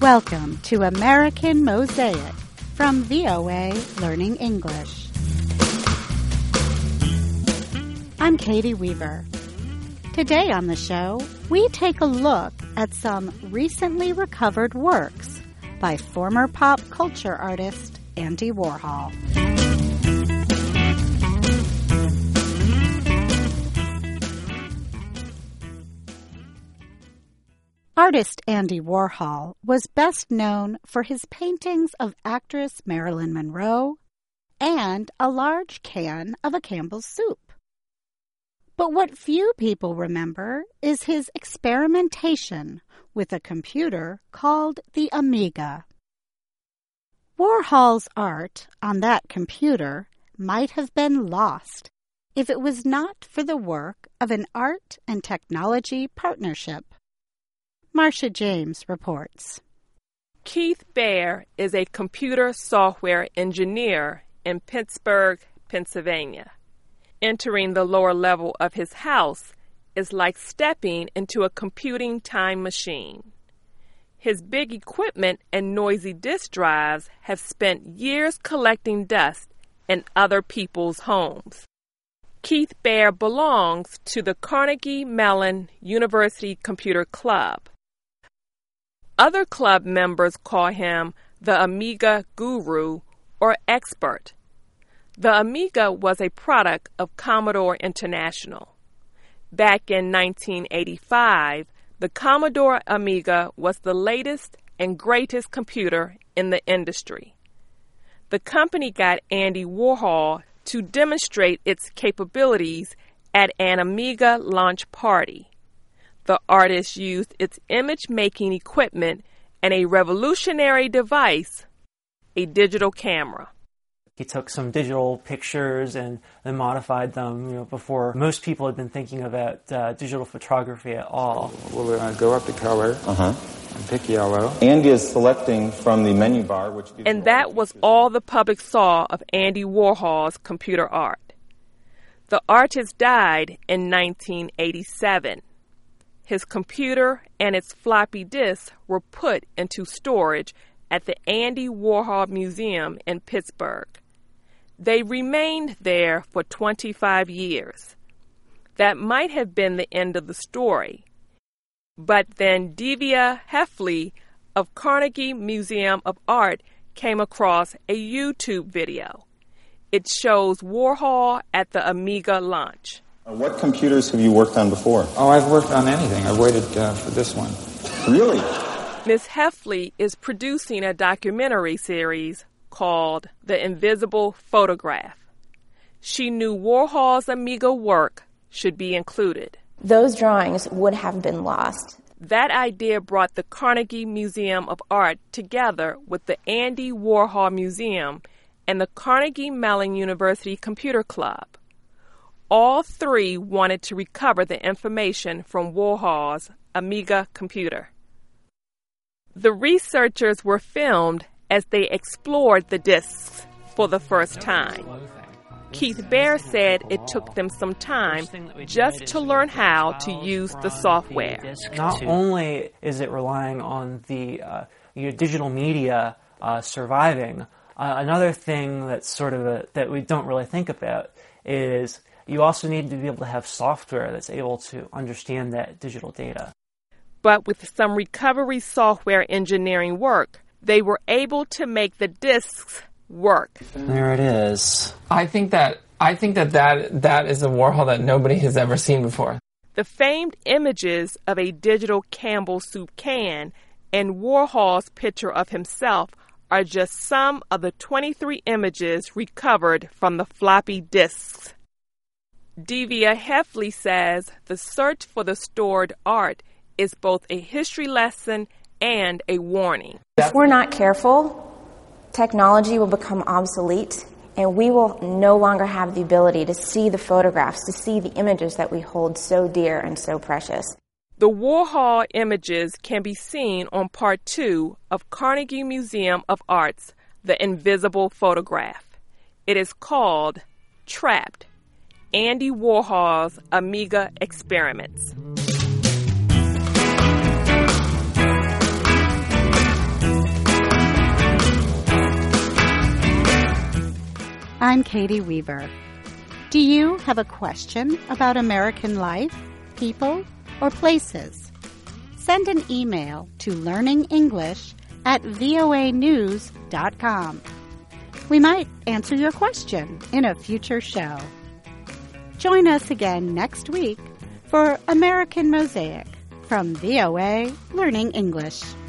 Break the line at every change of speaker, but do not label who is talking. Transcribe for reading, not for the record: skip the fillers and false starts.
Welcome to American Mosaic from VOA Learning English. I'm Katie Weaver. Today on the show, we take a look at some recently recovered works by former pop culture artist Andy Warhol. Artist Andy Warhol was best known for his paintings of actress Marilyn Monroe and a large can of a Campbell's soup. But what few people remember is his experimentation with a computer called the Amiga. Warhol's art on that computer might have been lost if it was not for the work of an art and technology partnership. Marcia James reports.
Keith Baer is a computer software engineer in Pittsburgh, Pennsylvania. Entering the lower level of his house is like stepping into a computing time machine. His big equipment and noisy disk drives have spent years collecting dust in other people's homes. Keith Baer belongs to the Carnegie Mellon University Computer Club. Other club members call him the Amiga Guru or Expert. The Amiga was a product of Commodore International. Back in 1985, the Commodore Amiga was the latest and greatest computer in the industry. The company got Andy Warhol to demonstrate its capabilities at an Amiga launch party. The artist used its image-making equipment and a revolutionary device, a digital camera.
He took some digital pictures and then modified them, before most people had been thinking about digital photography at all.
We'll go up to color and pick yellow.
Andy is selecting from the menu bar,
and that was all the public saw of Andy Warhol's computer art. The artist died in 1987. His computer and its floppy disks were put into storage at the Andy Warhol Museum in Pittsburgh. They remained there for 25 years. That might have been the end of the story. But then Divya Heffley of Carnegie Museum of Art came across a YouTube video. It shows Warhol at the Amiga launch.
What computers have you worked on before?
Oh, I've worked on anything. I've waited for this one.
Really?
Ms. Heffley is producing a documentary series called The Invisible Photograph. She knew Warhol's Amiga work should be included.
Those drawings would have been lost.
That idea brought the Carnegie Museum of Art together with the Andy Warhol Museum and the Carnegie Mellon University Computer Club. All three wanted to recover the information from Warhol's Amiga computer. The researchers were filmed as they explored the disks for the first time. Keith Baer said it took them some time just to learn how to use the software.
Not only is it relying on the digital media surviving, another thing that's that we don't really think about is you also need to be able to have software that's able to understand that digital data.
But with some recovery software engineering work, they were able to make the disks work.
There it is.
I think that is a Warhol that nobody has ever seen before.
The famed images of a digital Campbell's soup can and Warhol's picture of himself are just some of the 23 images recovered from the floppy disks. Divya Heffley says the search for the stored art is both a history lesson and a warning.
If we're not careful, technology will become obsolete, and we will no longer have the ability to see the photographs, to see the images that we hold so dear and so precious.
The Warhol images can be seen on Part 2 of Carnegie Museum of Art's The Invisible Photograph. It is called Trapped: Andy Warhol's Amiga Experiments.
I'm Katie Weaver. Do you have a question about American life, people, or places? Send an email to learningenglish@voanews.com. We might answer your question in a future show. Join us again next week for American Mosaic from VOA Learning English.